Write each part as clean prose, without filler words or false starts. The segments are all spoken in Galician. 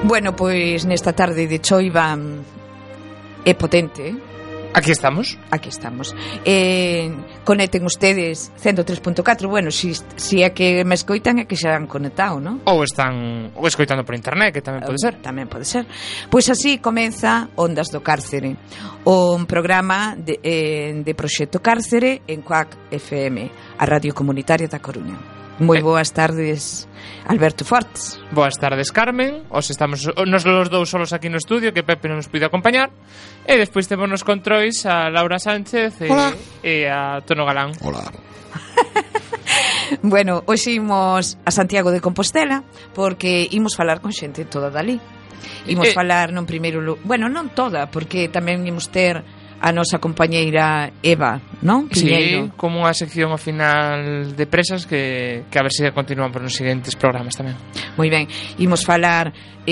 Bueno, pois nesta tarde de choiva é potente, Aquí estamos. Conecten ustedes 103.4. Bueno, si é que me escoitan é que xa han conectado, non? Ou están escoitando por internet, que tamén pode ser. Tamén pode ser. Pois así comeza Ondas do Cárcere, un programa de Proxecto Cárcere en CUAC FM, a Radio Comunitaria da Coruña. Moi boas tardes, Alberto Fortes. Boas tardes, Carmen. Os estamos nos los dous solos aquí no estudio, que Pepe non nos puide acompañar. E despois temos nos controis a Laura Sánchez e a Tono Galán. Hola. Bueno, hoxe imos a Santiago de Compostela porque imos falar con xente toda dali. Imos falar non primeiro... Bueno, non toda, porque tamén imos ter a nosa compañeira Eva, non? Piñeiro. Sí, como unha sección ao final de presas que a ver se continúan por nos seguintes programas tamén. Moi ben, imos falar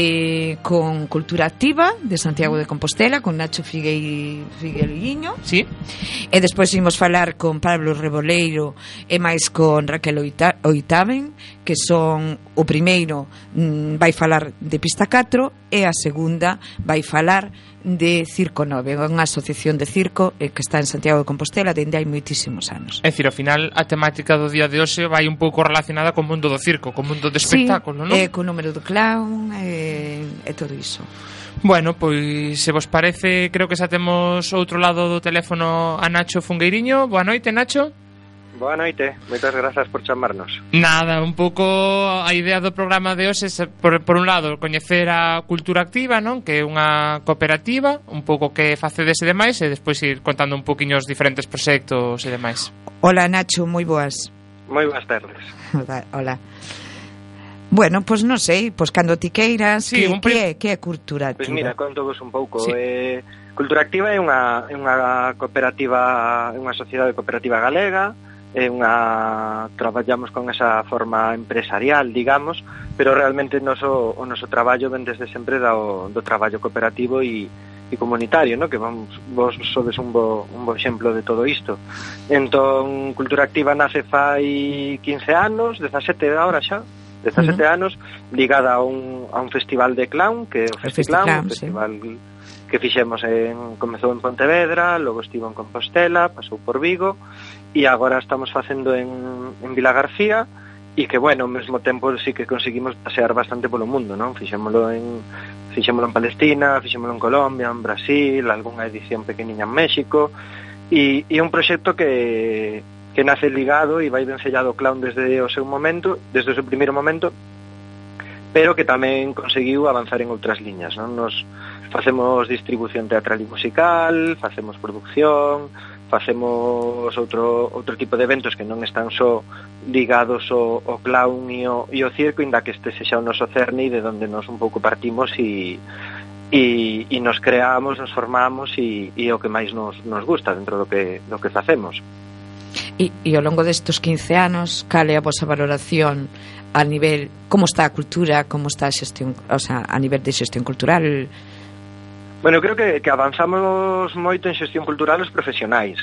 con Cultura Activa de Santiago de Compostela, con Nacho Figueirinho. Sí. E despois imos falar con Pablo Reboleiro e máis con Raquel Oitaben, que son o primeiro vai falar de Pista 4 e a segunda vai falar de Circo 9, unha asociación de circo que está en Santiago de Compostela dende hai moitísimos anos. É dicir, ao final a temática do día de hoxe vai un pouco relacionada co mundo do circo, co mundo do espectáculo, non? Co número do clown e todo iso. Bueno, pois se vos parece, creo que xa temos outro lado do teléfono a Nacho Fungueiriño. Boa noite, Nacho. Boa noite, moitas grazas por chamarnos. Nada, un pouco a idea do programa de hoxe é, por un lado, coñecer a Cultura Activa, non? Que é unha cooperativa, un pouco que facedes e demais, e despois ir contando un poquinho os diferentes proxectos e demais. Hola, Nacho, moi boas. Moi boas tardes. Hola. Bueno, pois non sei, pois cando ti queiras, sí, que é Cultura Activa? Pois mira, contovos un pouco. Sí. Cultura Activa é unha cooperativa, unha sociedade cooperativa galega. Traballamos con esa forma empresarial, digamos, pero realmente o noso traballo ven desde sempre do traballo cooperativo e comunitario, ¿no? Que vos sodes un bo exemplo de todo isto. Entón, Cultura Activa nace fai 15 anos, 17 agora xa, 17 anos, ligada a un festival de clown, que é o Festiclown, un festival que fixemos comezou en Pontevedra, logo estivo en Compostela, pasou por Vigo, e agora estamos facendo en Vila García, e que, bueno, ao mesmo tempo sí que conseguimos pasear bastante polo mundo, non? Fixémolo en Palestina, fixémolo en Colombia, en Brasil, algunha edición pequeniña en México, e un proxecto que nace ligado e vai vencellado ao clown desde o seu primeiro momento, pero que tamén conseguiu avanzar en outras liñas, non? Nos facemos distribución teatral e musical, facemos producción, facemos outro tipo de eventos que non están só ligados ao clown e ao circo, inda que este sexa o noso cerne e de onde nos un pouco partimos e nos creamos, nos formamos e o que máis nos gusta dentro do que facemos. E ao longo destes 15 anos, cal é a vosa valoración a nivel, como está a cultura, como está a xestión, o sea, a nivel de xestión cultural? Bueno, creo que avanzamos moito en xestión cultural os profesionais.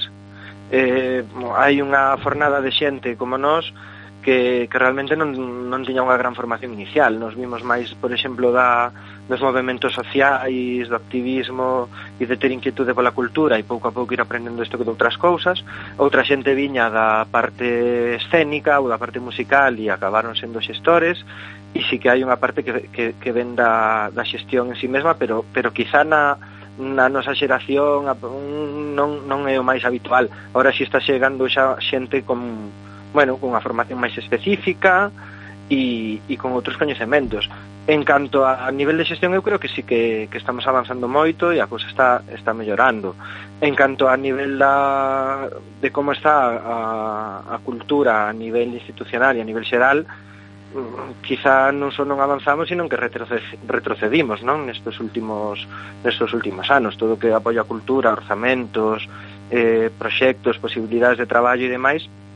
Hai unha fornada de xente como nós que realmente non tiña unha gran formación inicial. Nos vimos máis, por exemplo, dos movimentos sociais, do activismo e de ter inquietude pola cultura e pouco a pouco ir aprendendo isto que de outras cousas. Outra xente viña da parte escénica ou da parte musical e acabaron sendo xestores. E sí que hai unha parte que ven da xestión en sí mesma, pero quizá na nosa xeración non é o máis habitual. Ahora sí está chegando xa xente con unha formación máis específica e con outros coñecementos. En canto a nivel de xestión, eu creo que sí que estamos avanzando moito e a cousa está mellorando. En canto a nivel de como está a cultura a nivel institucional e a nivel xeral, quizá non só non avanzamos, sino que retrocedimos, non? Nestos últimos anos, todo o que apoia a cultura, orzamentos, proxectos, posibilidades de traballo e demais,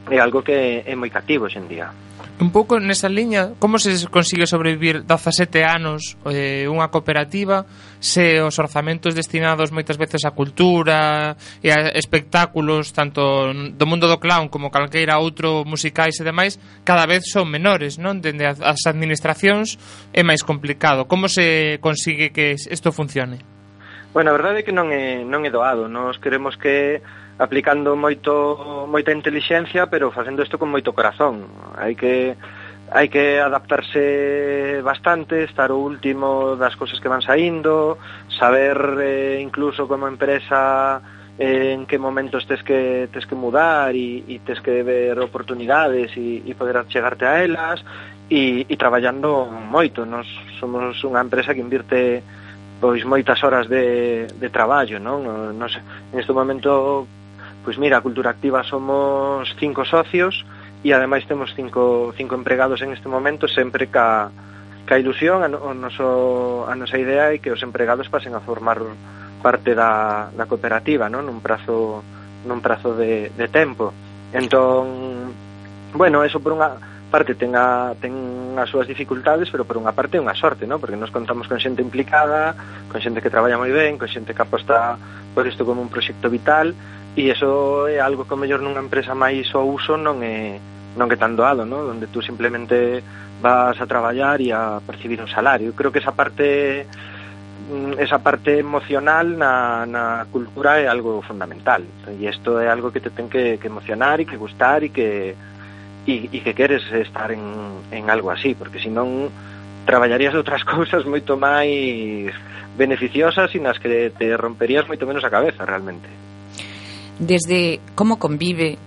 é algo que é moi cativo hoxe en día. Un pouco nesa liña, como se consigue sobrevivir 17 anos unha cooperativa se os orzamentos destinados moitas veces á cultura e a espectáculos tanto do mundo do clown como calqueira outro musicais e demais cada vez son menores, non? Dende as administracións é máis complicado. Como se consigue que isto funcione? Bueno, a verdade é que non é doado. Nos queremos que aplicando moita intelixencia, pero facendo isto con moito corazón. Hai que adaptarse bastante, estar o último das cousas que van saindo, saber incluso como empresa en que momentos tes que mudar e tes que ver oportunidades e poder chegarte a elas e traballando moito. Nos somos unha empresa que invirte pois moitas horas de traballo, non? Nos, en este momento, pois mira, a Cultura Activa somos 5 socios e ademais temos 5 empregados en este momento, sempre ca ilusión. A nosa idea é que os empregados pasen a formar parte da cooperativa, non? Nun prazo de tempo. Entón, bueno, eso por unha parte ten as súas dificultades, pero por unha parte é unha sorte, non? Porque nos contamos con xente implicada, con xente que traballa moi ben, con xente que aposta por isto como un proxecto vital. E iso é algo que mellor nunha empresa máis ao uso non é tan doado, non? Onde tú simplemente vas a traballar e a percibir un salario. Eu creo que esa parte emocional na cultura é algo fundamental. E isto é algo que te ten que emocionar e que gustar e que queres estar en algo así, porque senón traballarías de outras cousas moito máis beneficiosas e nas que te romperías moito menos a cabeza realmente. Desde como convive,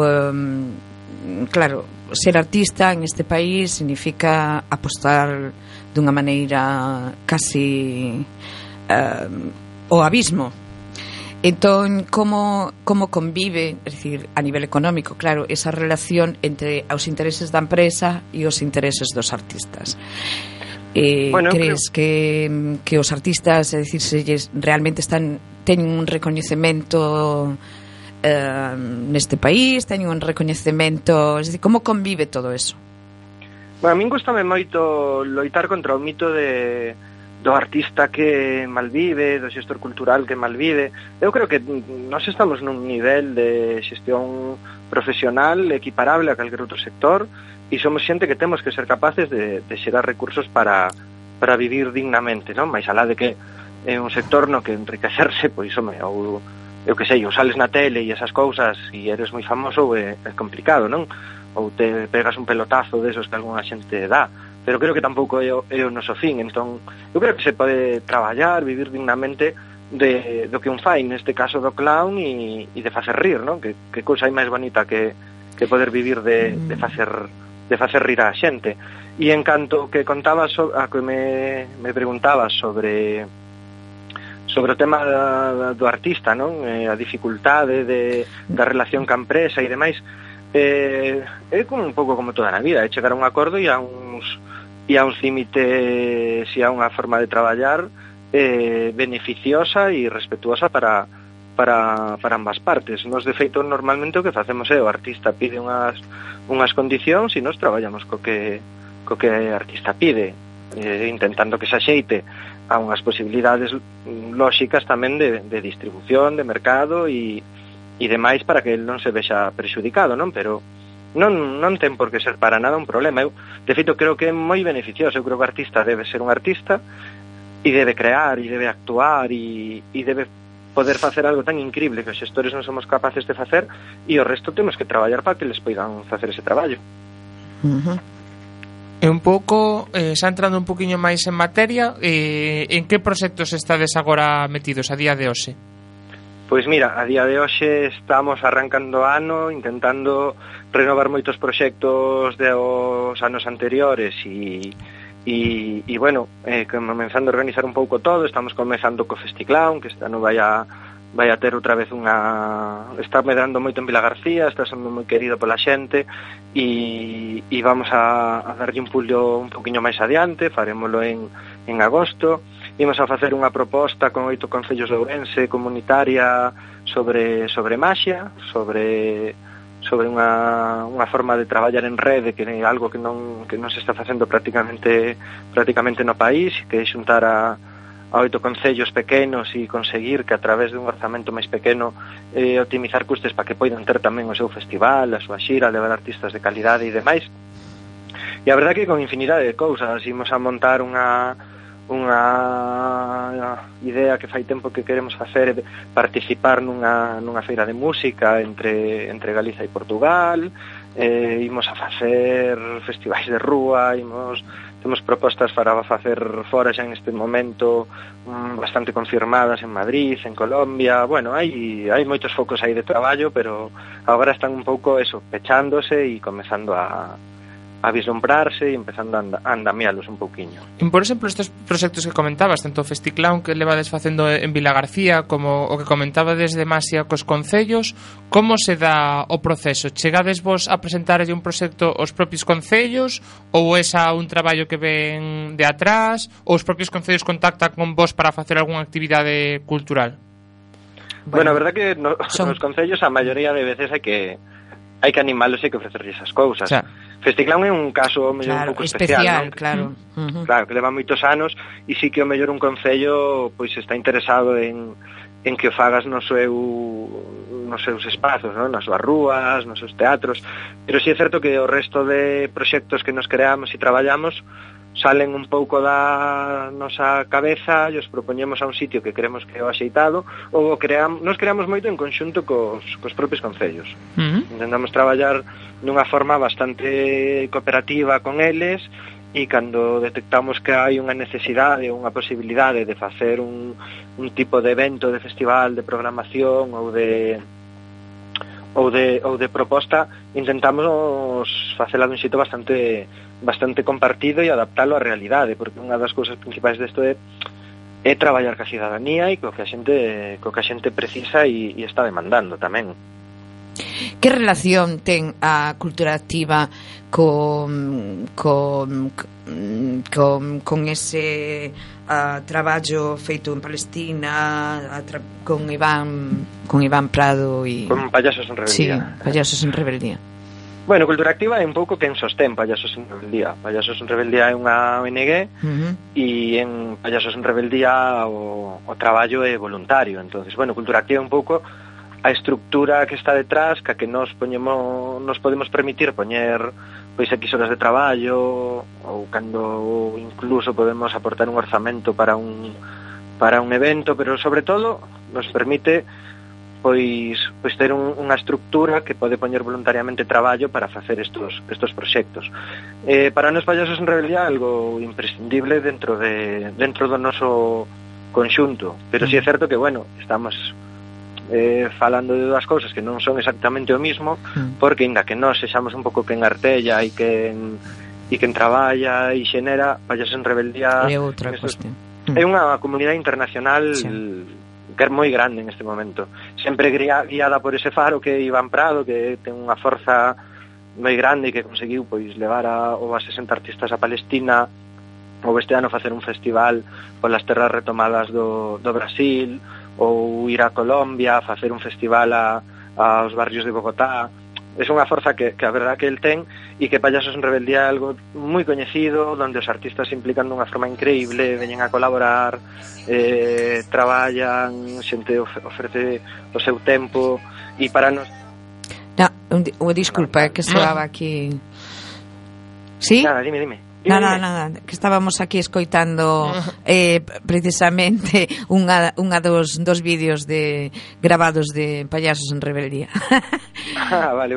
claro, ser artista en este país significa apostar dunha maneira casi o abismo. Entón, como convive, é dicir, a nivel económico, claro, esa relación entre os intereses da empresa e os intereses dos artistas? Bueno, crees que os artistas, é dicir, se realmente teñen un recoñecemento neste país, teñen un recoñecemento, é dicir, como convive todo eso? Bueno, a min gustame moito loitar contra o mito do artista que malvive, do xestor cultural que malvive. Eu creo que nós estamos nun nivel de xestión profesional equiparable a calquer outro sector e somos xente que temos que ser capaces de xerar recursos para vivir dignamente, non? Mais alá de que é un sector no que enriquecerse, pois, ou eu que sei, ou sales na tele e esas cousas e eres moi famoso, é complicado, non? Ou te pegas un pelotazo desos que algunha xente dá, pero creo que tampouco é o noso fin. Entón, eu creo que se pode traballar, vivir dignamente do que un fai, neste caso do clown e de facer rir, non? Que cousa hai máis bonita que poder vivir de facer rir a xente. E en canto que contabas a que me preguntabas sobre o tema do artista, non? A dificultade da relación ca empresa e demais, é como un pouco como toda na vida, é chegar a un acordo e a uns límites e a unha forma de traballar beneficiosa e respetuosa para ambas partes. Nos, de feito, normalmente o que facemos é o artista pide unhas condicións e nos traballamos co que o artista pide, intentando que se axeite a unhas posibilidades lóxicas tamén de distribución, de mercado e demais, para que el non se vexa prexudicado, non? Pero non ten por que ser para nada un problema. Eu, de feito, creo que é moi beneficioso. Eu creo que o artista debe ser un artista e debe crear e debe actuar e debe poder facer algo tan increíble que os xestores non somos capaces de facer, e o resto temos que traballar para que les poidan facer ese traballo. E un pouco, xa entrando un poquinho máis en materia, en que proxectos estades agora metidos a día de hoxe? Pois mira, a día de hoxe estamos arrancando ano, intentando renovar moitos proxectos dos anos anteriores e bueno, comenzando a organizar un pouco todo. Estamos comezando co Festiclown, que este ano vai a ter outra vez está medrando moito en Vila García, está sendo moi querido pola xente e vamos a darlle un pullo un poquinho máis adiante. Farémolo en agosto. Imos a facer unha proposta con 8 concellos de Ourense comunitaria sobre maxia, sobre unha forma de traballar en rede, que é algo que non se está facendo prácticamente no país, que é xuntar a 8 concellos pequenos e conseguir que a través de un orzamento máis pequeno optimizar custes para que poidan ter tamén o seu festival, a súa xira, levar artistas de calidade e demais. E a verdade que con infinidade de cousas imos a montar unha idea que fai tempo que queremos facer, participar nunha feira de música entre Galiza e Portugal, imos a facer festivais de rúa, temos propostas para facer fora xa en este momento bastante confirmadas en Madrid, en Colombia. Bueno, hai moitos focos aí de traballo, pero agora están un pouco pechándose e comezando a vislumbrarse e empezando a andamialos un pouquiño. E, por exemplo, estes proxectos que comentabas, tanto o Festiclown que levades facendo en Vilagarcía como o que comentaba desde Masia cos concellos, como se dá o proceso? Chegades vos a presentarlle un proxecto aos propios concellos ou é xa un traballo que ven de atrás, ou os propios concellos contactan con vos para facer algunha actividade cultural? Bueno, a verdad que nos concellos a maioría de veces hai que animalos e que ofrecerles esas cousas. Xa. Festiclown é un caso mellor un pouco especial, ¿no? Claro. Claro, que leva moitos anos e sí que o mellor un concello pois está interesado en que o fagas nos seus espazos, ¿no? Nas súas rúas, nos seus teatros, pero sí é certo que o resto de proxectos que nos creamos e traballamos salen un pouco da nosa cabeza e os propoñemos a un sitio que creemos que é o axeitado, ou nos creamos moito en conxunto cos propios concellos. Intentamos traballar dunha forma bastante cooperativa con eles, e cando detectamos que hai unha necesidade ou unha posibilidade de facer un tipo de evento, de festival, de programación ou de proposta, intentamos facela dun xeito bastante compartido e adaptalo á realidade, porque unha das cousas principais desto é traballar ca cidadanía e co que a xente precisa e está demandando tamén. Que relación ten a cultura activa con ese traballo feito en Palestina, con Iván Prado e con Payasos en Rebeldía? Sí, Payasos en Rebeldía. Bueno, Cultura Activa é un pouco quen sostén Payasos en Rebeldía. Payasos en Rebeldía é unha ONG e en Payasos en Rebeldía o traballo é voluntario. Entonces, bueno, Cultura Activa é un pouco a estructura que está detrás, que nos podemos permitir poñer pois X horas de traballo, ou cando incluso podemos aportar un orzamento para un evento, pero sobre todo nos permite pois ter unha estructura que pode poñer voluntariamente traballo para facer estos proxectos. Para nós Payasos en Rebeldía é algo imprescindible dentro do noso conxunto, pero si é certo que, bueno, estamos falando de dúas cousas que non son exactamente o mismo, porque ainda que nós sexamos un pouco quen artella e quen traballa e xenera, Payasos en Rebeldía é outra cuestión. É unha comunidade internacional que é moi grande en este momento, sempre guiada por ese faro que é Iván Prado, que ten unha forza moi grande e que conseguiu pois levar a 60 artistas a Palestina, ou este ano facer un festival polas terras retomadas do Brasil, ou ir a Colombia, facer un festival aos barrios de Bogotá. É unha forza que a verdad que el ten, e que Payasos en Rebeldía é algo moi coñecido, onde os artistas se implican dunha forma increíble, veñen a colaborar, traballan, xente ofrece o seu tempo, e para nos... Disculpa, que soaba aquí... ¿Sí? Nada, dime. Nada, que estábamos aquí escoitando precisamente unha dos vídeos grabados de Payasos en Rebeldía. Vale.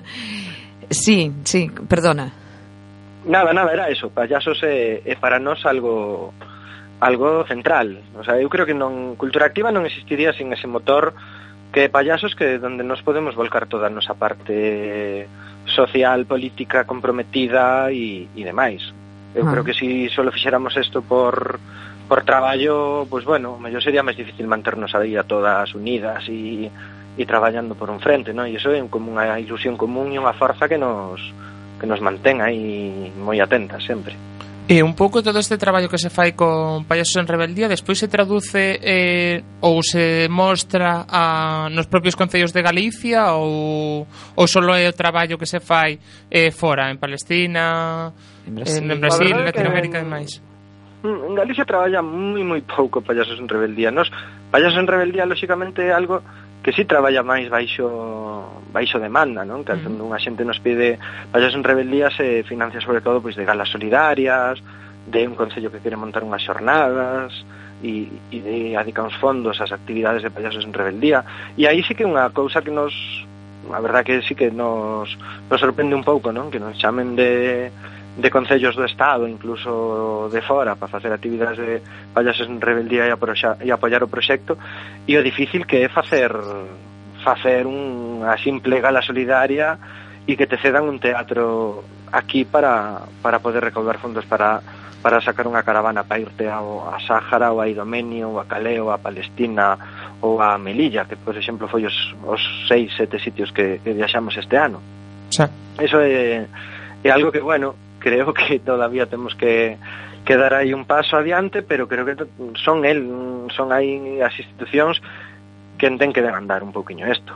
Sí, perdona. Nada, era eso. Payasos é para nós algo central. O sea, eu creo que Cultura Activa non existiría sin ese motor que Payasos, que donde nos podemos volcar toda a nosa parte social, política, comprometida e demais. Eu creo que se solo fixéramos isto por traballo, pois bueno, mellor sería máis difícil manternos aí a todas unidas e traballando por un frente, non? E iso é como unha ilusión común e unha forza que nos mantén aí moi atentas sempre. E un pouco todo este traballo que se fai con Payasos en Rebeldía despois se traduce ou se mostra nos propios concellos de Galicia ou solo é o traballo que se fai fora, en Palestina, en Brasil, en Latinoamérica e demais? En Galicia traballa moi pouco Payasos en Rebeldía. Payasos en Rebeldía, lóxicamente, é algo que si traballa máis baixo demanda, non? Que cando unha xente nos pide Payasos en Rebeldía se financia sobre todo pois de galas solidarias, de un concello que quere montar unhas xornadas e de adicar uns fondos ás actividades de Payasos en Rebeldía. E aí sí que é unha cousa que a verdad que sí que nos sorprende un pouco, non? Que nos chamen de concellos do Estado, incluso de fora, para facer actividades de Payasos en Rebeldía e apoiar o proxecto, e o difícil que é facer unha simple gala solidaria e que te cedan un teatro aquí para poder recaudar fondos para sacar unha caravana para irte a Sáhara ou a Idomenio ou a Calais ou a Palestina ou a Melilla, que por exemplo foi os 6-7 sitios que viaxamos este ano. Sí. Eso é algo que, bueno, creo que todavía temos que dar aí un paso adiante, pero creo que son aí as institucións que ten que demandar un pouquiño isto.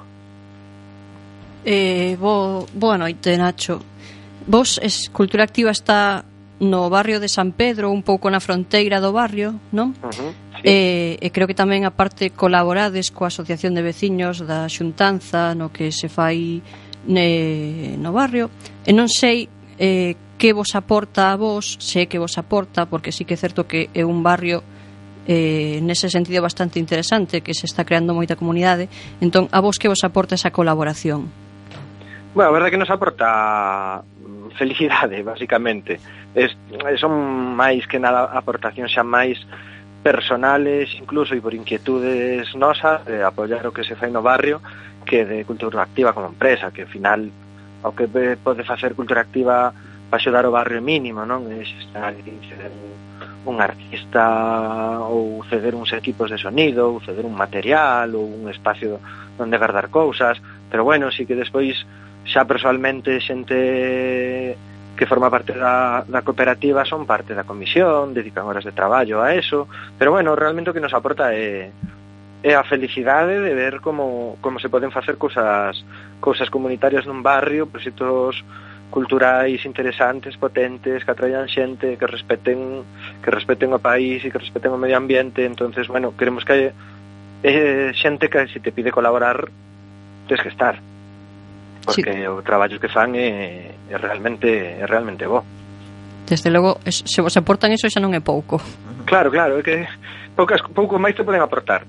Boa noite, Nacho. Vos, Cultura Activa está no barrio de San Pedro, un pouco na fronteira do barrio, non? Sí. E creo que tamén, aparte, colaborades coa Asociación de Veciños da Xuntanza no que se fai no barrio. E non sei que vos aporta a vos, sei que vos aporta, porque sí que é certo que é un barrio nese sentido bastante interesante, que se está creando moita comunidade. Entón, a vos que vos aporta esa colaboración? Bueno, a verdade que nos aporta felicidade, basicamente. Son máis que nada aportacións xa máis personales, incluso e por inquietudes nosas, de apoiar o que se fai no barrio, que de Cultura Activa como empresa, que ao final o que pode facer Cultura Activa para axudar o barrio mínimo, non? É ceder un artista ou ceder uns equipos de sonido ou ceder un material ou un espacio onde guardar cousas, pero bueno, sí que despois xa persoalmente xente que forma parte da cooperativa son parte da comisión, dedican horas de traballo a eso, pero bueno, realmente o que nos aporta é a felicidade de ver como se poden facer cousas comunitarias nun barrio, proxectos culturais interesantes, potentes, que atraian xente, que respeten o país e que respeten o medio ambiente. Entonces, bueno, queremos que xente que se te pide colaborar tens que estar, porque sí, o traballo que fan é realmente bo. Desde logo, se vos aportan eso xa non é pouco. Claro, é que pouco máis te poden aportar.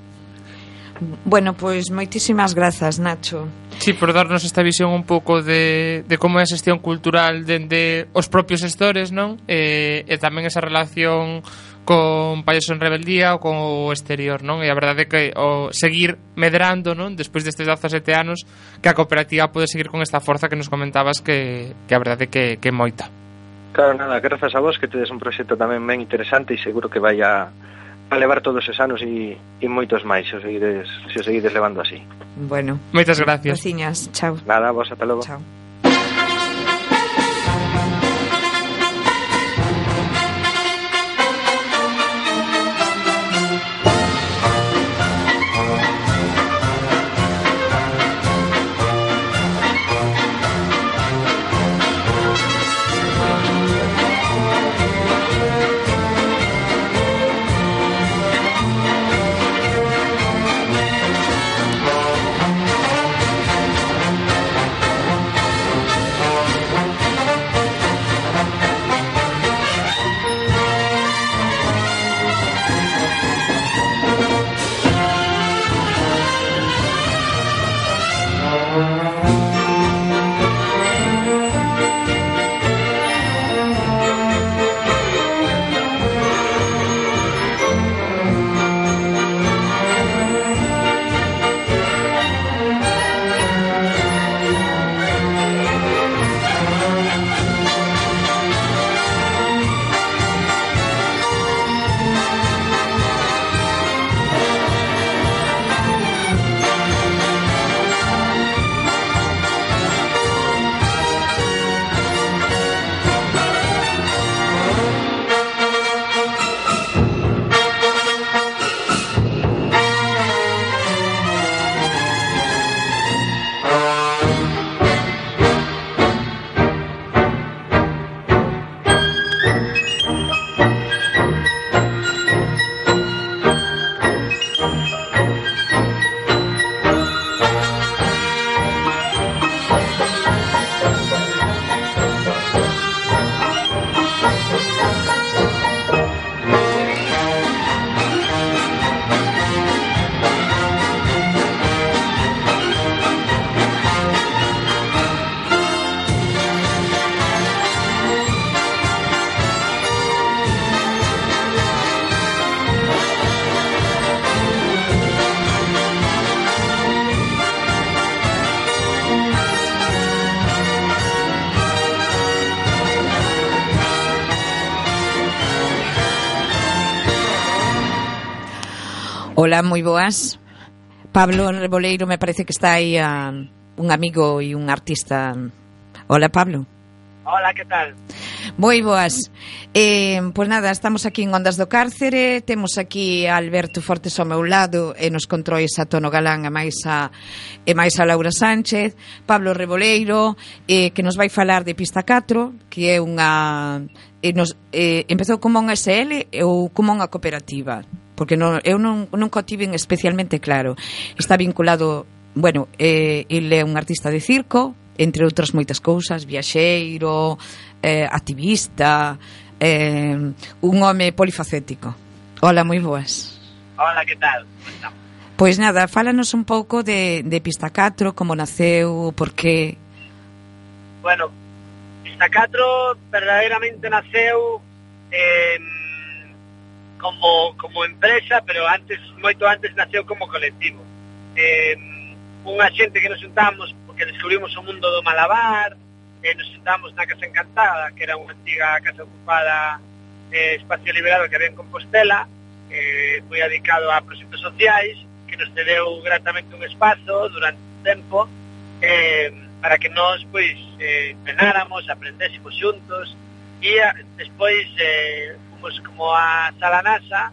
Bueno, pois moitísimas grazas, Nacho. Sí, por darnos esta visión un pouco de como é a xestión cultural dende os propios xestores, non? E tamén esa relación con Payasos en Rebeldía ou con o exterior, non? E a verdade é que o seguir medrando, non? Despois destes 17 anos, que a cooperativa pode seguir con esta forza que nos comentabas que a verdade é que é moita. Claro, nada, grazas a vos, que tedes un proxecto tamén ben interesante e seguro que vai a levar todos esos anos e moitos máis se o seguides levando así. Bueno, moitas gracias. Graciñas, chao. Nada, vos, ata logo. Chao. Hola, moi boas. Pablo Reboleiro me parece que está aí un amigo e un artista. Hola, Pablo. Hola, que tal? Moi boas. Pois nada, estamos aquí en Ondas do Cárcere. Temos aquí a Alberto Fortes ao meu lado e nos controis a Tono Galán e máis a Laura Sánchez. Pablo Reboleiro, que nos vai falar de Pista 4, que é unha... empezou como unha SL ou como unha cooperativa, porque eu nunca o tiven especialmente claro. Está vinculado, bueno, ele é un artista de circo, entre outras moitas cousas, viaxeiro, activista, un home polifacético. Hola, moi boas. Hola, que tal? Pois nada, fálanos un pouco de Pista 4, como naceu, por qué. Bueno, Pista 4 verdadeiramente naceu como empresa, pero moito antes naceu como colectivo. Unha xente que nos juntamos porque descubrimos o mundo do malabar, nos juntamos na Casa Encantada, que era unha antiga casa ocupada, espacio liberado que había en Compostela, moi dedicado a proxectos sociais, que nos cedeu gratamente un espazo durante un tempo para que nós pois penáramos, aprendésemos xuntos, e despois fomos como a Sala NASA,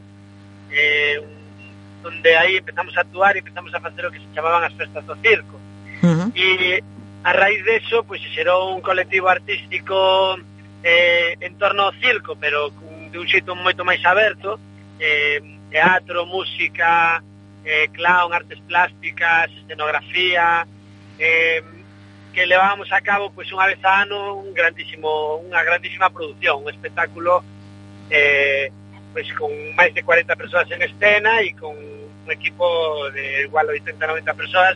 onde aí empezamos a actuar e empezamos a facer o que se chamaban as festas do circo. E a raíz deso pois se xerou un colectivo artístico en torno ao circo, pero de un xeito moito máis aberto, teatro, música, clown, artes plásticas, escenografía, que levábamos a cabo pois unha vez a ano unha grandísima produción, un espectáculo pois con máis de 40 persoas en escena e con un equipo de igual 80-90 persoas,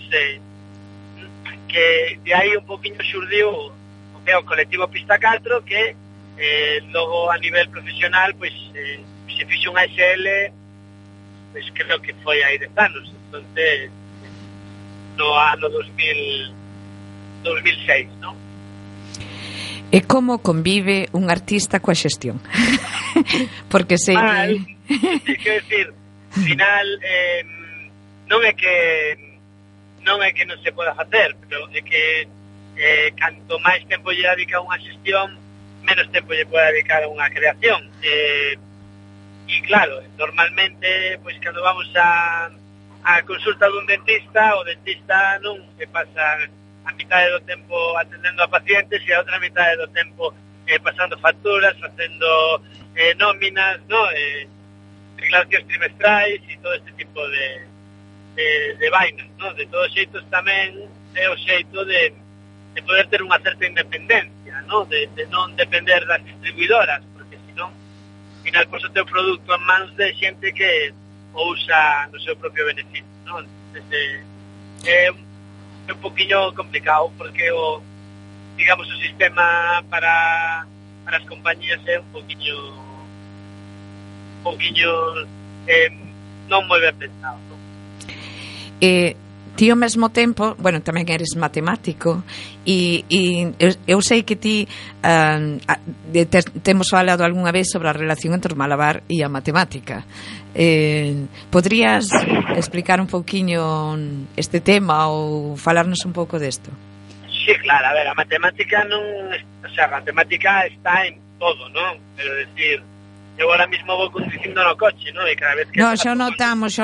que de aí un poquinho xurdiu o que é o colectivo Pista 4, que logo a nivel profesional pois se fixo unha SL, pois creo que foi hai 10 anos, entonces no ano 2006, non? E como convive un artista coa xestión? Porque sei que... Quero dicir, ao final non é que non se poda facer, pero é que canto máis tempo lle dedica a unha xestión, menos tempo lle pode dedicar a unha creación. E claro, normalmente, pois cando vamos a consulta dun dentista, o dentista non se pasa a mitad do tempo atendendo a pacientes e a outra mitad do tempo pasando facturas, facendo nóminas, ¿no? Declaracións trimestrais e todo este tipo de vainas, ¿no? De todos xeitos tamén é o xeito de poder ter unha certa independencia, ¿no? De non depender das distribuidoras, porque senón ao final pos o teu produto en mans de xente que o usa no seu propio beneficio, ¿no? Entonces, é un poquinho complicado porque digamos o sistema para as compañías é un poquinho non moi ben pensado, ¿no? Ti ao mesmo tempo, bueno, tamén eres matemático e eu sei que ti temos falado algunha vez sobre a relación entre o malabar e a matemática. Podrías explicar un pouquiño este tema ou falarnos un pouco desto? Sí, claro, a ver, a matemática non, o sea, a matemática está en todo, ¿no? Pero decir, eu ahora mismo vou conducindo no coche, ¿no? E cada vez que no, xa notamos.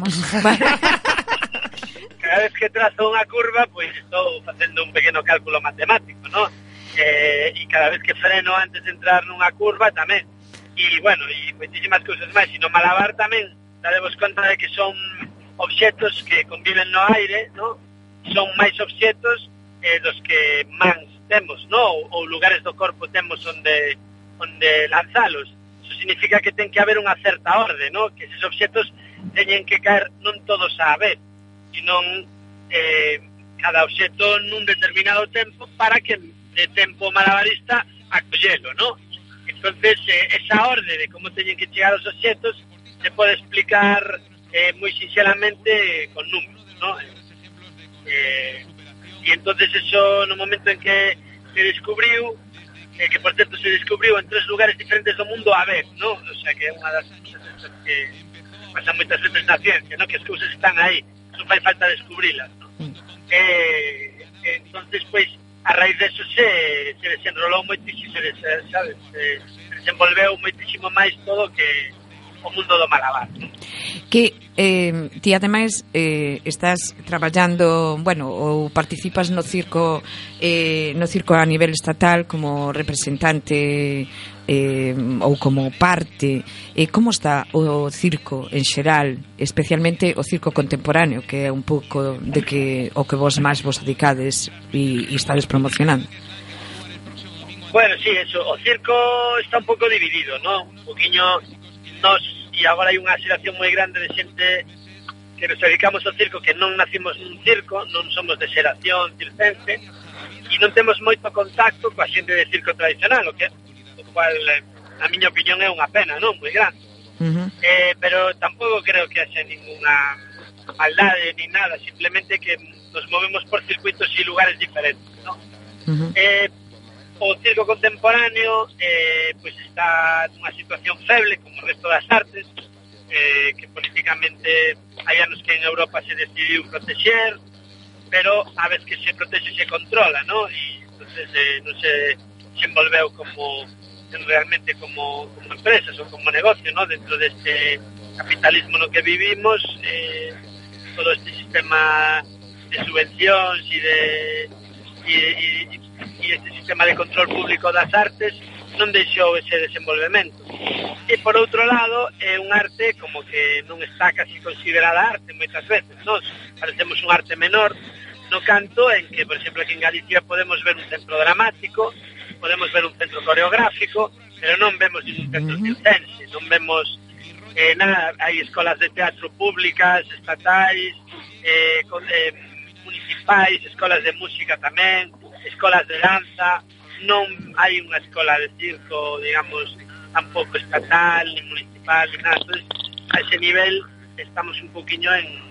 Cada vez que trazo unha curva, pois estou facendo un pequeno cálculo matemático, ¿no? E cada vez que freno antes de entrar nunha curva tamén. E, bueno, e moitísimas cousas máis. E no malabar tamén, daremos conta de que son obxetos que conviven no aire, ¿no? Son máis obxetos dos que mans temos, ¿no? Ou lugares do corpo temos onde lanzalos. Eso significa que ten que haber unha certa orde, ¿no? Que esos obxetos teñen que caer non todos á vez, senón cada obxeto nun determinado tempo para que de tempo malabarista acollelo, ¿no? Entonces, esa orde de como teñen que chegar os obxetos se pode explicar moi sinceramente con números, ¿no? E entonces eso no momento en que se descubriu, que por certo se descubriu en 3 lugares diferentes do mundo a vez, ¿no? O sea que é unha das cosas que pasa moitas veces na ciencia, ¿no? Que as cousas están aí, non fai falta descubrilas, ¿no? Entonces, pois, a raíz deso se desenrolou moitísimo, sabes? Se desenvolveu moitísimo máis todo que o mundo do malabar, ¿no? Que ti ademais estás traballando, bueno, ou participas no circo a nivel estatal como representante ou como parte. Como está o circo en xeral, especialmente o circo contemporáneo, que é un pouco de que o que vos máis vos dedicades e estades promocionando? Bueno, sí, eso, o circo está un pouco dividido, ¿no? Un poquinho nos, e agora hai unha xeración moi grande de xente que nos dedicamos ao circo, que non nacimos nun circo, non somos de xeración circense, e non temos moito contacto coa xente de circo tradicional, o cual, a miña opinión, é unha pena, non? Moi grande. Pero tampouco creo que haxe ninguna maldade ni nada, simplemente que nos movemos por circuitos e lugares diferentes, non? O circo contemporáneo pues está nunha situación feble como o resto das artes, que políticamente hai anos que en Europa se decidiu protexer, pero a vez que se protexe se controla, ¿no? E entonces non se envolveu realmente como empresas ou como negocio, ¿no? Dentro deste capitalismo no que vivimos, todo este sistema de subvencións e este sistema de control público das artes non deixou ese desenvolvemento. E por outro lado, é un arte como que non está casi considerada arte moitas veces, non? Parecemos un arte menor no canto en que, por exemplo, aquí en Galicia podemos ver un centro dramático, podemos ver un centro coreográfico, pero non vemos ningún centro circense, non vemos nada. Hai escolas de teatro públicas, estatais, municipais, escolas de música tamén, escolas de danza. Non hai unha escola de circo, digamos, tampouco estatal, ni municipal, ni nada. Entonces, a ese nivel estamos un poquinho en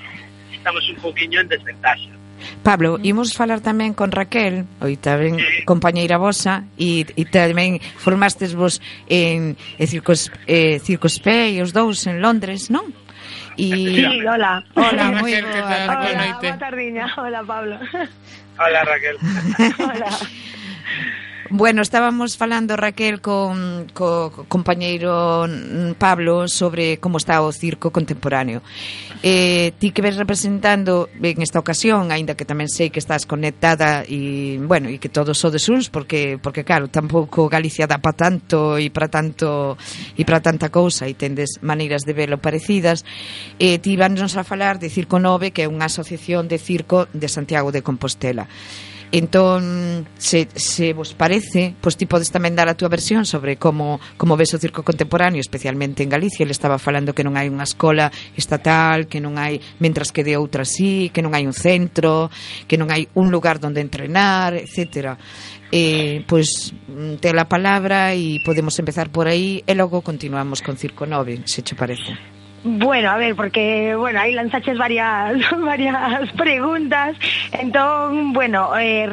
desventaxa. Pablo, imos falar tamén con Raquel, tamén compañeira vosa, e tamén formastes vos en Circos P e os dous en Londres, non? Sí, hola. Hola, moi Raquel, que tal? Hola, boa tardiña. Hola, Pablo. Hola, Raquel. Hola. Bueno, estábamos falando, Raquel, con compañeiro Pablo sobre como está o circo contemporáneo. Ti que ves representando en esta ocasión, aínda que tamén sei que estás conectada e, bueno, e que todos sodes uns, porque claro, tampouco Galicia dá para tanto e para tanta cousa, e tendes maneiras de velo parecidas. Ti vannos a falar de Circo Nove, que é unha asociación de circo de Santiago de Compostela. Entón, se vos parece, pois ti podes tamén dar a túa versión sobre como ves o circo contemporáneo, especialmente en Galicia. Ele estaba falando que non hai unha escola estatal, que non hai, mentras que de outra sí, que non hai un centro, que non hai un lugar donde entrenar, etcétera. Pois te la palabra e podemos empezar por aí e logo continuamos con Circo Nove, se che parece. Bueno, a ver, porque, bueno, aí lanzaches varias preguntas. Entón, bueno,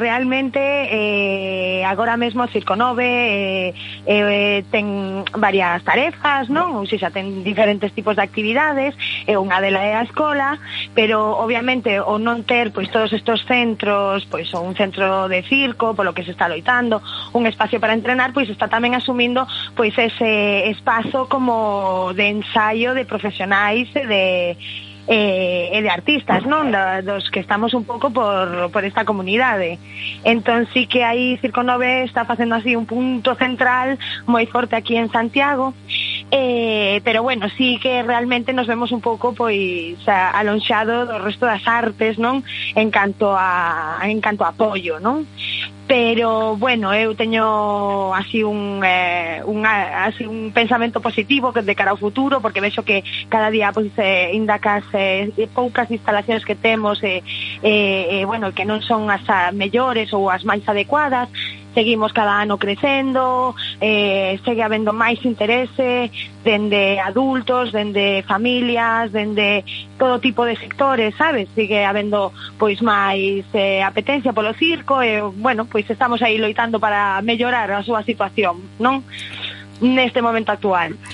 realmente agora mesmo Circo Nove ten varias tarefas, non? Ou seja, ten diferentes tipos de actividades, unha delas é a escola, pero obviamente o non ter pois todos estos centros, pois o un centro de circo, polo que se está loitando, un espacio para entrenar, pois está tamén asumindo pois ese espazo como de ensaio de profesionais e de artistas, non? Dos que estamos un pouco por esta comunidade. Entón sí que aí Circo Nove está facendo así un punto central moi forte aquí en Santiago, pero bueno, sí que realmente nos vemos un pouco pois alonxado do resto das artes, non? En canto a apoio, non? Pero bueno, eu teño así un pensamento positivo de cara ao futuro, porque vexo que cada día pois inda cas poucas instalacións que temos bueno, que non son as mellores ou as máis adecuadas, seguimos cada ano crecendo, segue habendo máis interese dende adultos, dende familias, dende todo tipo de sectores, sabes? Sigue habendo pois máis apetencia polo circo e, bueno, pois estamos aí loitando para mellorar a súa situación, non? Neste momento actual.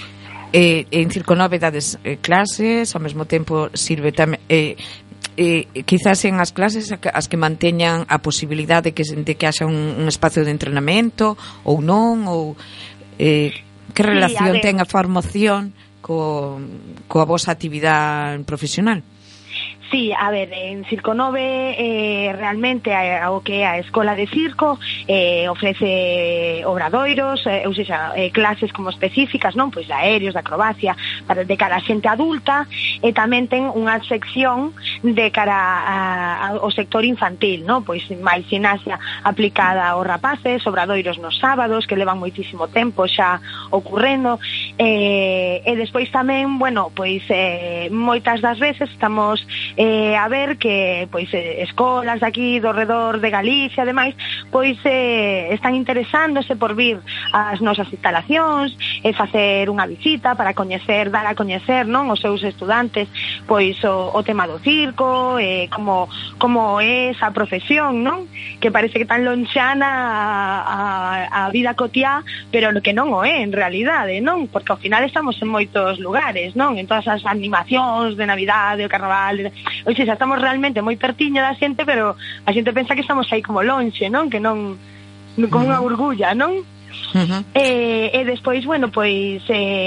En Circo Nove dades clases, ao mesmo tempo sirve tamén quizás en as clases as que manteñan a posibilidade de que haxa un espacio de entrenamento ou non, ou que relación ten a formación coa vosa actividade profesional? Sí, a ver, en Circo Nove realmente o que é a Escola de Circo ofrece obradoiros, ou seja, clases como específicas, non? Pois de aéreos, de acrobacia, de cara a xente adulta, e tamén ten unha sección de cara ao sector infantil, non? Pois máis gimnasia aplicada aos rapaces, obradoiros nos sábados, que levan moitísimo tempo xa ocorrendo, e despois tamén, bueno, pois moitas das veces estamos a ver que pois escolas de aquí do redor de Galicia, ademais, pois están interesándose por vir ás nosas instalacións e facer unha visita para coñecer, dar a coñecer, non, os seus estudantes, pois o tema do circo, como é esa profesión, non? Que parece que tan lonxana a vida cotiá, pero que non o é en realidade, non? Porque ao final estamos en moitos lugares, non? En todas as animacións de Navidade, o Carnaval, ou seja, estamos realmente moi pertiño da xente, pero a xente pensa que estamos aí como lonxe, non? Que non, como unha burbulla, non? E despois, bueno, pois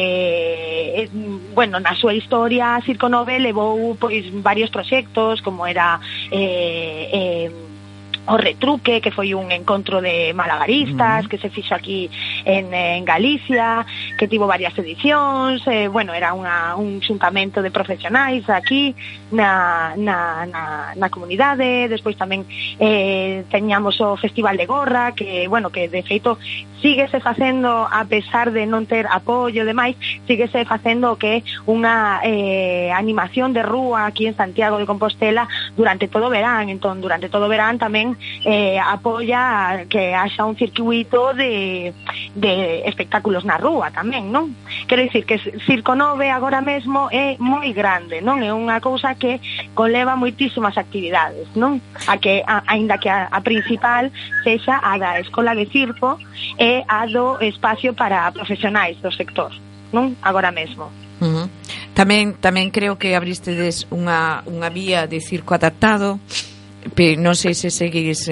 bueno, na súa historia Circo Nove levou pois varios proxectos, como era o Retruque, que foi un encontro de malabaristas que se fixo aquí en Galicia, que tivo varias edicións, bueno, era un xuntamento de profesionais aquí na comunidade. Despois tamén teñamos o Festival de Gorra, que, bueno, que de feito síguese facendo, a pesar de non ter apoio e demais, síguese facendo que unha animación de rúa aquí en Santiago de Compostela durante todo o verán. Entón, durante todo o verán tamén apoia que haxa un circuito de espectáculos na rúa tamén, non? Quero dicir que Circo Nove agora mesmo é moi grande, non? É unha cousa que conleva moitísimas actividades, non? Aínda que a principal sexa a da Escola de Circo e a do espacio para profesionais do sector, non? Agora mesmo. Tamén creo que abristedes unha vía de circo adaptado, pero non sei se seguís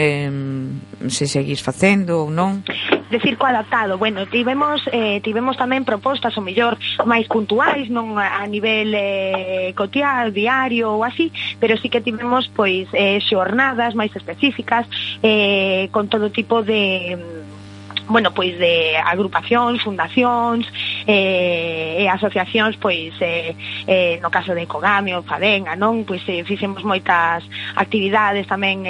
facendo ou non. De circo adaptado, bueno, tivemos tamén propostas o mellor máis puntuais, non a nivel cotidiano, diario ou así, pero sí que tivemos pois xornadas máis específicas con todo tipo de bueno, pois de agrupacións, fundacións e asociacións, pois no caso de Kogame ou Fadenga, non? Pois fixemos moitas actividades tamén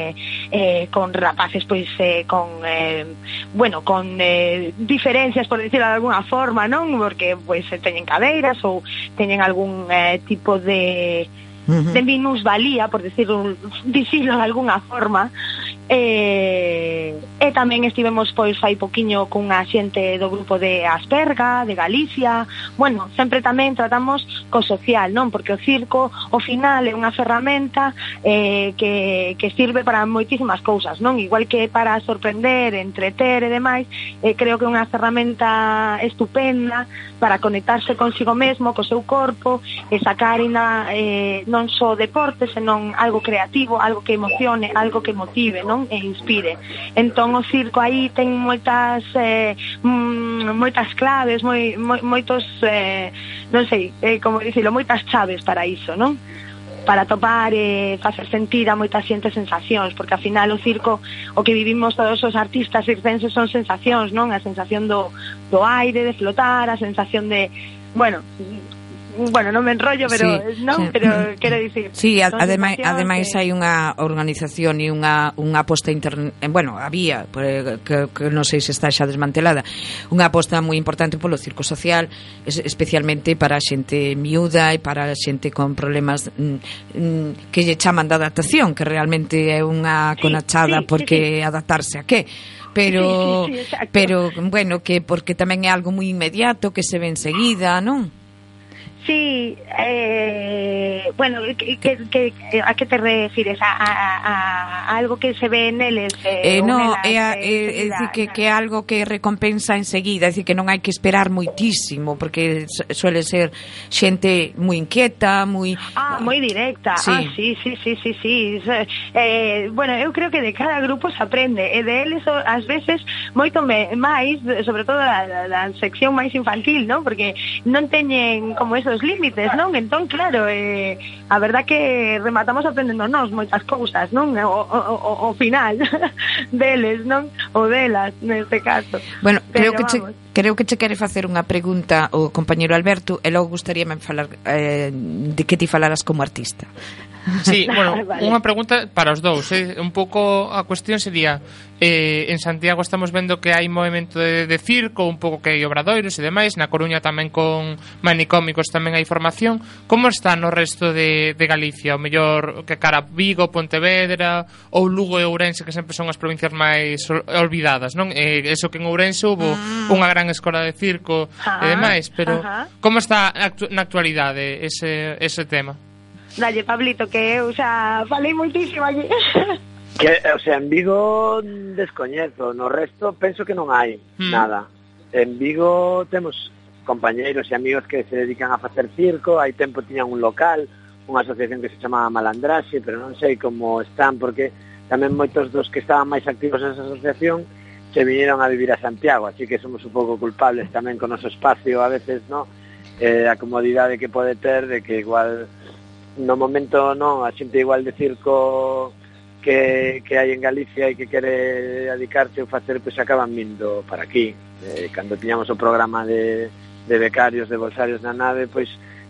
con rapaces, pois con bueno, con diferencias, por decirlo de alguna forma, non? Porque pois teñen cadeiras ou teñen algún tipo de minusvalía, por dicilo de alguna forma. E tamén estivemos pois fai poquiño cunha xente do grupo de Asperga, de Galicia. Bueno, sempre tamén tratamos co social, non? Porque o circo ao final é unha ferramenta que sirve para moitísimas cousas, non? Igual que para sorprender, entreter e demais, creo que é unha ferramenta estupenda para conectarse consigo mesmo, co seu corpo, e sacar non só deporte, senón algo creativo, algo que emocione, algo que motive, non? E inspire. Entón o circo aí ten moitas claves, moitos non sei, como dicilo, moitas chaves para iso, non? Para topar e facer sentir a moita xente sensacións, porque ao final o circo, o que vivimos todos os artistas circenses son sensacións, non? A sensación do aire, de flotar, a sensación de, bueno, non me enrollo, pero sí, non, pero quero dicir. Sí, ademais hai unha organización e unha aposta bueno, había, que non sei se está xa desmantelada, unha aposta moi importante polo circo social, especialmente para a xente miúda e para a xente con problemas que lle chaman de adaptación, que realmente é unha conachada, porque adaptarse a que? Pero bueno, que porque tamén é algo moi inmediato, que se ve enseguida, non? Sí, bueno, a que te refires? A algo que se ve neles? No, é dicir que é algo que recompensa enseguida, é dicir que non hai que esperar moitísimo, porque suele ser xente moi inquieta, moi directa. Sí. Bueno, eu creo que de cada grupo se aprende, e deles ás veces moito máis, sobre todo da sección máis infantil, non? Porque non teñen como esos límites, non? Entón, claro, a verdad que rematamos aprendendo nós moitas cousas, non? O final deles, non? Ou delas, neste caso. Bueno, creo que che quere facer unha pregunta o compañeiro Alberto, e logo gustaríame falar de que ti falaras como artista. Sí, bueno, vale. Unha pregunta para os dous, un pouco a cuestión sería en Santiago estamos vendo que hai movimento de circo, un pouco que hai obradoiros e demais, na Coruña tamén con manicómicos tamén hai formación. Como está no resto de Galicia? O mellor que cara Vigo, Pontevedra ou Lugo e Ourense, que sempre son as provincias máis olvidadas, non? Eso que en Ourense hubo unha gran escola de circo e demais, pero como está na actualidade ese tema? Dalle, Pablito, que eu xa falei moitísimo aquí. Que, o sea, en Vigo descoñezo, no resto penso que non hai nada. En Vigo temos compañeiros e amigos que se dedican a facer circo, hai tempo tiñan un local, unha asociación que se chamaba Malandraxe, pero non sei como están, porque tamén moitos dos que estaban máis activos nesa asociación se vinieron a vivir a Santiago, así que somos un pouco culpables tamén con o noso espacio a veces, ¿no? A comodidade que pode ter de que igual no momento non, a xente igual de circo que hai en Galicia e que quere dedicarse ou facer, pois acaban vindo para aquí. Cando tiñamos o programa de becarios, de bolsarios na nave, pois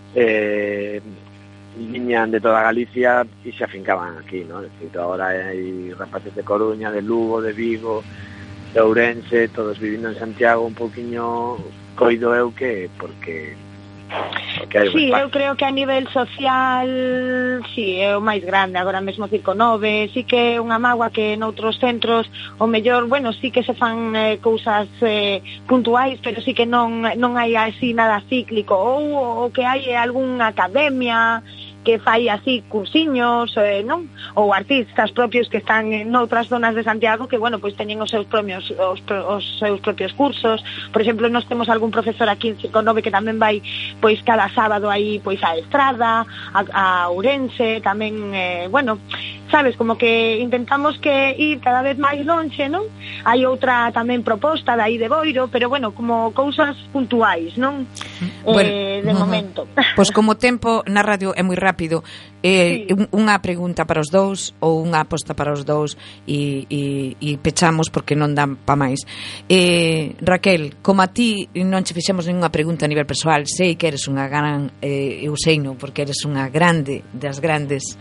viñan de toda Galicia e se afincaban aquí, non? Agora hai rapaces de Coruña, de Lugo, de Vigo, de Ourense, todos vivindo en Santiago un pouquiño, coido eu que porque sí, eu creo que a nivel social sí, é o máis grande agora mesmo Circo Nove, sí que é unha mágoa que noutros centros o mellor, bueno, sí que se fan cousas puntuais, pero sí que non hai así nada cíclico, ou o que hai é algunha academia que fai así cursiños, non? Ou artistas propios que están en outras zonas de Santiago que, bueno, pois teñen os seus propios cursos. Por exemplo, nós temos algún profesor aquí en Circo Nove que tamén vai pois cada sábado aí pois a Estrada, a Ourense, tamén, bueno, sabes, como que intentamos que ir cada vez máis lonxe, non? Hai outra tamén proposta de aí de Boiro, pero bueno, como cousas puntuais, non? De momento. Pois como o tempo na radio é moi rápido, sí. Unha pregunta para os dous ou unha aposta para os dous e pechamos porque non dan pa máis. Raquel, como a ti non che fixemos ninguna pregunta a nivel persoal, sei que eres unha gran eu sei non, porque eres unha grande das grandes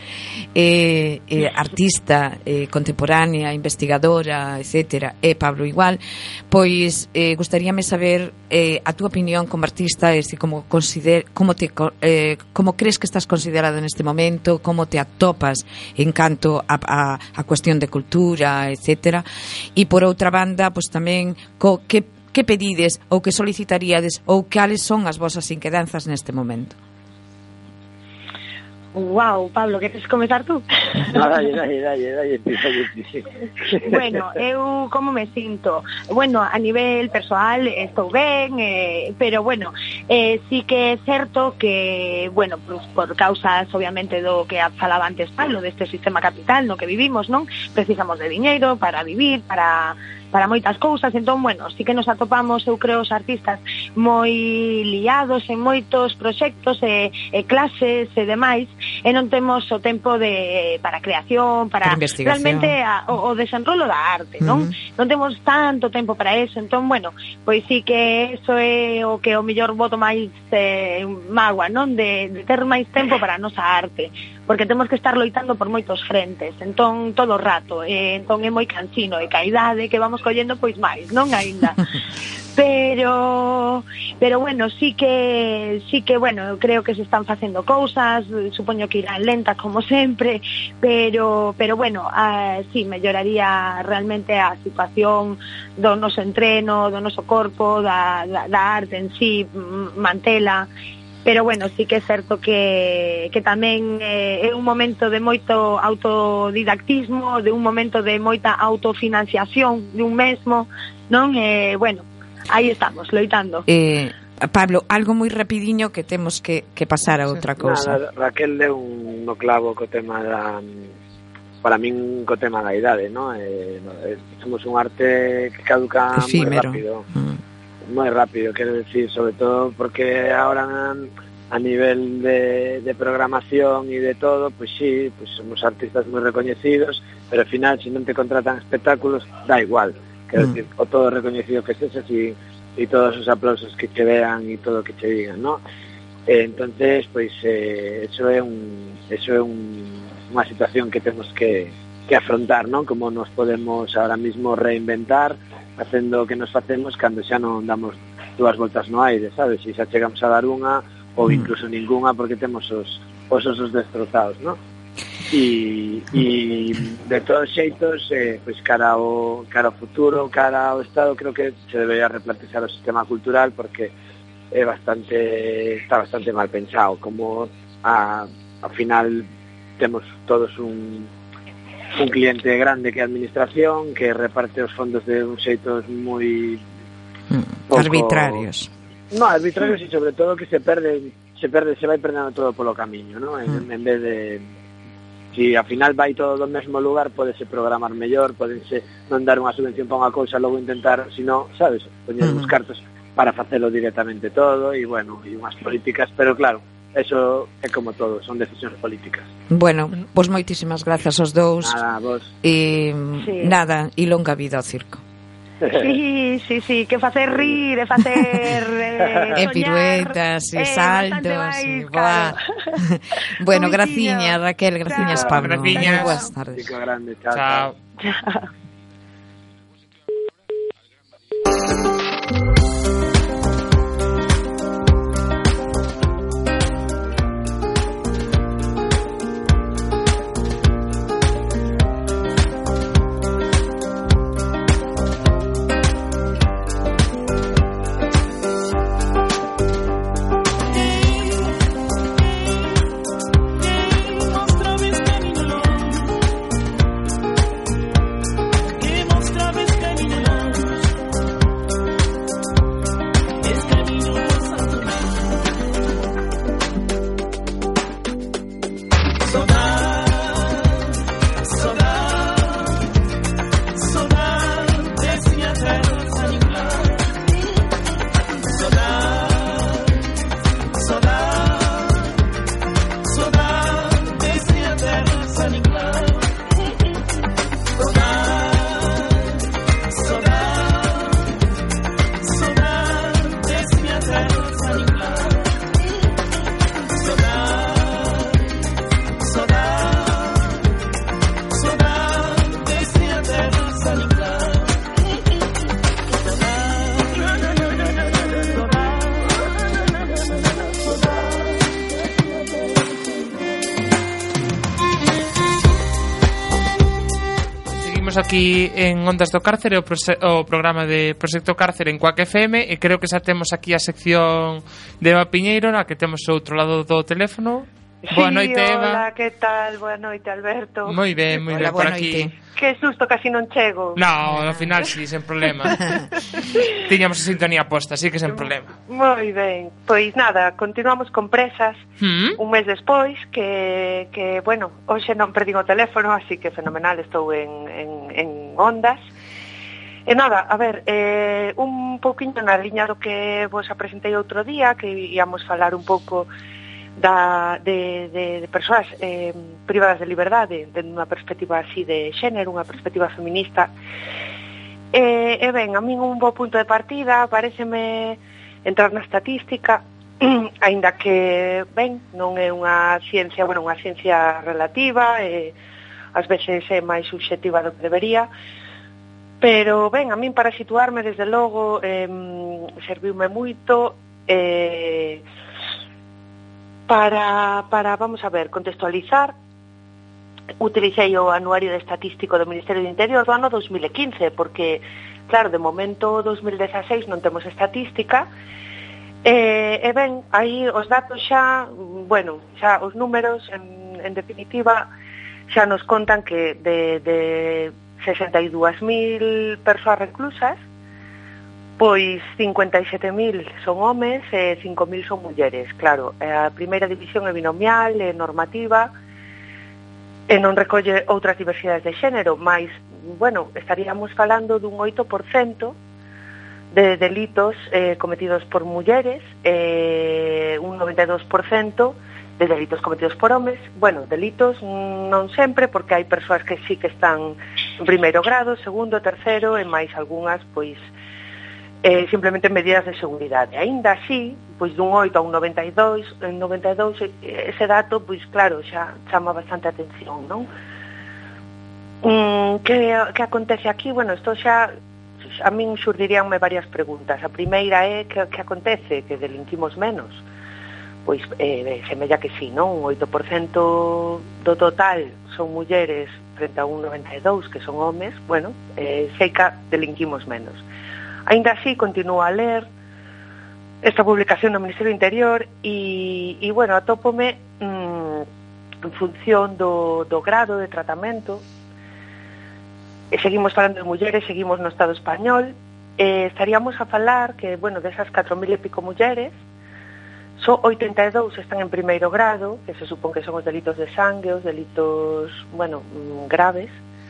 artista contemporánea, investigadora, etcétera, e Pablo igual, pois gustaríame saber a túa opinión como artista, como crees que estás considerado neste momento, como te atopas en canto a cuestión de cultura, etcétera, e por outra banda, pois tamén que pedides ou que solicitaríades ou cales son as vosas inquedanzas neste momento? Wow, Pablo, queres comezar tú? No, dalle. Bueno, eu como me sinto? Bueno, a nivel persoal estou ben, pero bueno, sí que é certo que, bueno, por causas obviamente do que falaba antes Pablo, deste sistema capital no que vivimos, non? Precisamos de diñeiro para vivir, para moitas cousas, entón, bueno, sí que nos atopamos, eu creo, os artistas moi liados en moitos proxectos e clases e demais, e non temos o tempo para creación, para realmente o desenrolo da arte, non? Non temos tanto tempo para eso, entón, bueno, pois sí que eso é o que o mellor voto máis mágoa, non? De ter máis tempo para a nosa arte, porque temos que estar loitando por moitos frentes, entón, todo o rato, entón é moi cansino, e ca idade que vamos collendo, pois máis, non aínda. Pero bueno, sí que bueno, creo que se están facendo cousas, supoño que irán lentas como sempre, pero bueno, sí, melloraría realmente a situación do noso entreno, do noso corpo, da arte en sí, mantela, pero bueno, sí que é certo que tamén é un momento de moito autodidactismo, de un momento de moita autofinanciación de un mesmo, non? Bueno, aí estamos, loitando. Pablo, algo moi rapidiño que temos que pasar a outra cousa. Nada, Raquel deu un clavo co tema para min co tema da idade, non? Somos un arte que caduca moi rápido, quero decir, sobre todo porque ahora a nivel de programación e de todo, pues sí, pues somos artistas moi recoñecidos, pero ao final, se non te contratan espectáculos, da igual, quero decir, o todo recoñecido que seas e todos os aplausos que te vean e todo o que te digan, ¿no? Entonces, pues eso é unha situación que temos que afrontar, ¿no? Como nos podemos ahora mismo reinventar facendo o que nos facemos cando xa non damos dúas voltas no aire, sabes? E xa chegamos a dar unha ou incluso ninguna porque temos os osos destrozados, ¿no? E de todos xeitos, pois cara ao futuro, cara ao Estado, creo que se debería replantear o sistema cultural porque está bastante mal pensado, como ao final temos todos un cliente grande que é a administración, que reparte os fondos de un xeitos moi arbitrarios. No, arbitrarios e sobre todo que se vai perdendo todo polo camiño, ¿no? En vez de si ao final vai todo do mesmo lugar, pódese programar mellor, pódense non dar unha subvención para unha cousa, logo intentar, sino, sabes, poñer uns cartos para facelo directamente todo e bueno, e unhas políticas, pero claro, eso é como todo, son decisións políticas. Bueno, vos moitísimas grazas aos dous. Nada, vos. E nada, e longa vida ao circo. Sí, que facer rir, e facer e piruetas, e saltos, e claro. Bueno, graciñas Raquel, graciñas Pablo. Graciñas. Buenas tardes. Chico grande, chao. Aquí en Ondas do Cárcere o programa de Proxecto Cárcere en Cuac FM e creo que xa temos aquí a sección de Eva Piñeiro na que temos o outro lado do teléfono. Sí, boa noite, Eva. Hola, que tal? Boa noite, Alberto. Moi ben, por aquí. Que susto, casi non chego. No, ao final sí, sen problema. Tiñamos a sintonía posta, así que sen problema. Moi ben. Pois nada, continuamos con Presas un mes despois que bueno, hoxe non perdín o teléfono, así que fenomenal, estou en Ondas. E nada, a ver, un pouquinho na liña do que vos apresentei outro día, que íamos falar un pouco de persoas privadas de liberdade de unha perspectiva así de xénero, unha perspectiva feminista. E ben, a min un bo punto de partida paréceme entrar na estatística, aínda que ben, non é unha ciencia, bueno, unha ciencia relativa, ás veces é máis subxectiva do que debería, pero ben, a min para situarme desde logo serviume moito para, vamos a ver, contextualizar. Utilicei o anuario de estatístico do Ministerio do Interior do ano 2015, porque, claro, de momento 2016 non temos estatística, E ben, aí os datos xa, bueno, xa os números en definitiva xa nos contan que de 62.000 persoas reclusas, pois 57.000 son homes e 5.000 son mulleres. Claro, a primeira división é binomial, é normativa, e non recolle outras diversidades de xénero, mas, bueno, estaríamos falando dun 8% de delitos cometidos por mulleres, un 92% de delitos cometidos por homes. Bueno, delitos non sempre, porque hai persoas que sí que están en primeiro grado, segundo, terceiro, e máis algunhas, pois, simplemente medidas de seguridade. Aínda así, pois dun 8 a un 92, ese dato, pois claro, xa chama bastante atención, non? Que acontece aquí? Bueno, isto xa a min xurdiríanme varias preguntas. A primeira é que acontece, que delinquimos menos. Pois semella que sí, non? Un 8% do total son mulleres frente a un 92 que son homes. Bueno, sei que delinquimos menos. Aínda así, continuo a ler esta publicación do Ministerio do Interior e bueno, atópome en función do grado de tratamento. Seguimos falando de mulleres, seguimos no Estado español, estaríamos a falar que, bueno, desas 4.000 e pico mulleres, só 82 están en primeiro grado, que se supón que son os delitos de sangue, os delitos, bueno, graves,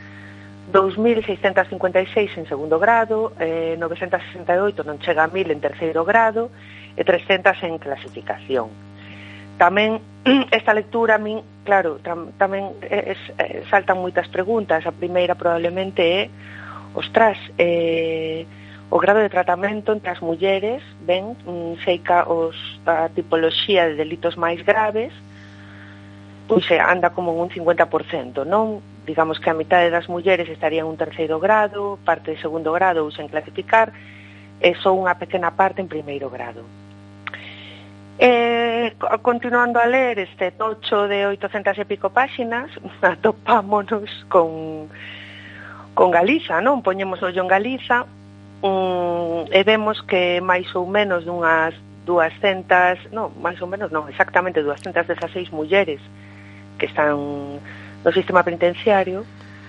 2.656 en segundo grado, 968 non chega a 1.000 en terceiro grado, e 300 en clasificación. Tamén esta lectura a min, claro, tamén saltan moitas preguntas. A primeira probablemente é, ostras, o grado de tratamento entre as mulleres, ben, sei que a tipoloxía de delitos máis graves, pois anda como un 50%, non? Digamos que a mitad das mulleres estaría en un terceiro grado, parte de segundo grado ou sen clasificar, e só unha pequena parte en primeiro grado. Continuando a ler este tocho de 800 e pico páxinas, atopámonos con Galiza, non? Poñemos ollo en Galiza e vemos que máis ou menos dunhas 200, non, máis ou menos non, exactamente 216 mulleres que están no sistema penitenciario,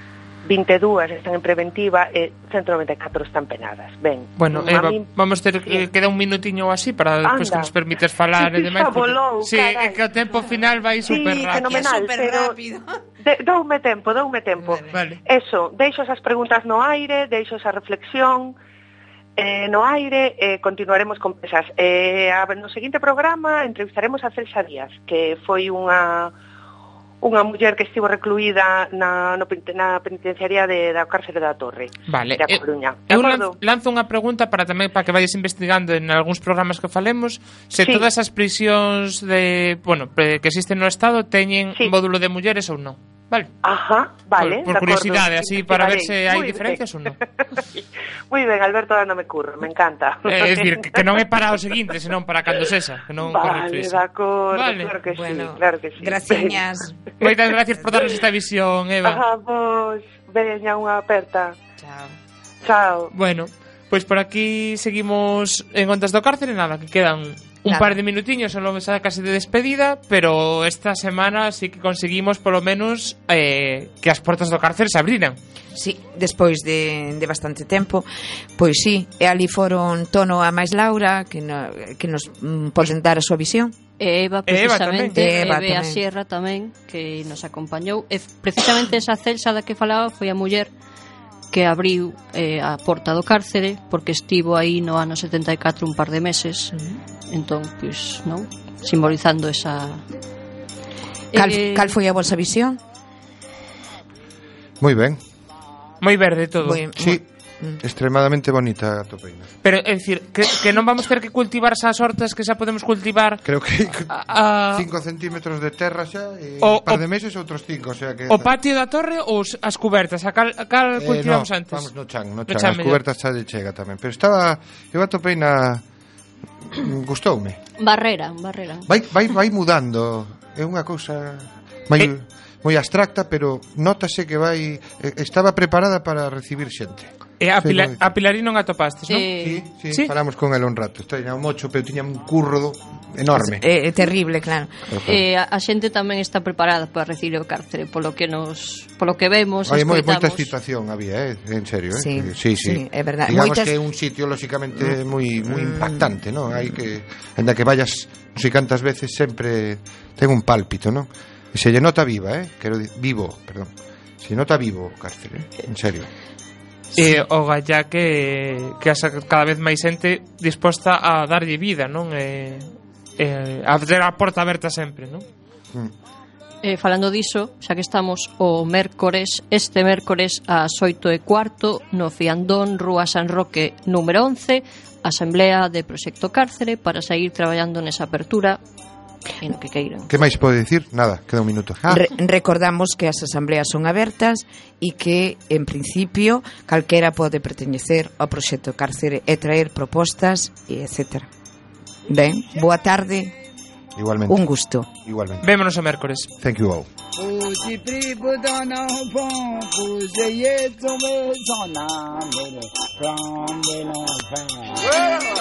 22 están en preventiva e 194 están penadas. Ben, bueno, Eva, vamos ter que queda un minutiño así para despois que nos permites falar e demais. Sí, é que o tempo final vai super rápido. Fenomenal, pero doume tempo. Vale. Eso, deixo esas preguntas no aire, deixo esa reflexión no aire, continuaremos con esas. No seguinte programa entrevistaremos a Celsa Díaz, que foi unha muller que estivo recluída na penitenciaría da cárcere da Torre, vale, da Coruña. Eu lanzo unha pregunta para que vayas investigando en algúns programas que falemos, se todas as prisións que existen no Estado teñen módulo de mulleres ou non. Vale. Ajá, vale. Por curiosidade, así para ver se hai diferencias ou non. Moi ben, Alberto, dándome curro, me encanta. É dicir, que non é para o seguinte, senón para cando sexa, que non vale, de acordo, vale. Claro que sí. Graciñas. Moitas gracias por darnos esta visión, Eva. Ajá, vos, veña unha aperta. Chao. Bueno, pois por aquí seguimos en Ondas do Cárcere, nada, que quedan un par de minutiños, solo casi de despedida, pero esta semana sí que conseguimos polo menos que as portas do cárcere se abriran. Sí, despois de bastante tempo, pois sí, e ali foron Tono a máis Laura que nos poden dar a súa visión. Eva, precisamente, Eva a Sierra tamén, que nos acompañou. E precisamente esa Celsa da que falaba foi a muller que abriu a porta do cárcere porque estivo aí no ano 74 un par de meses. Entón, pois, non? Simbolizando esa... Cal foi a vosa visión? Moi ben. Moi verde todo. Sí, extremadamente bonita a topeina. Pero, é dicir, que non vamos ter que cultivar esas hortas que xa podemos cultivar. Creo que 5 centímetros de terra xa e un par de meses outros 5, o sea que... O patio da torre ou as cubertas? A cal cultivamos antes? Vamos no chan, as cubertas xa lle chega tamén. Pero eu a topeina gustoume. Barrera. Vai mudando, é unha cousa moi abstracta, pero nótase que vai estaba preparada para recibir xente. E a Pilarí non atopastes, non? Sí, falamos con el un rato. Tiña un mocho, pero tiña un curro enorme. É terrible, claro. A xente tamén está preparada para recibir o cárcere, polo que vemos, Hai escoitamos. moita excitación había, en serio, Sí, é verdade. Digamos que é un sitio lógicamente moi impactante, non? Hai que, ainda que vayas non sei cantas veces, sempre ten un pálpito, non? E se lle nota viva, se lle nota vivo o cárcere, en serio. E o gallá que cada vez máis xente disposta a darlle vida, non? A ter a porta aberta sempre, non? Falando diso, xa que estamos este mércores ás 8:15 no Fiandón, Rúa San Roque número 11, Asamblea de Proxecto Cárcere, para seguir traballando nesa apertura e no que queiran. Que máis pode dicir? Nada, queda un minuto. Recordamos que as asambleas son abertas e que, en principio, calquera pode pertenecer ao Proxecto Cárcere e traer propostas, e etc. Ben, boa tarde. Igualmente. Un gusto. Igualmente. Vémonos o mércores. Thank you all. Well,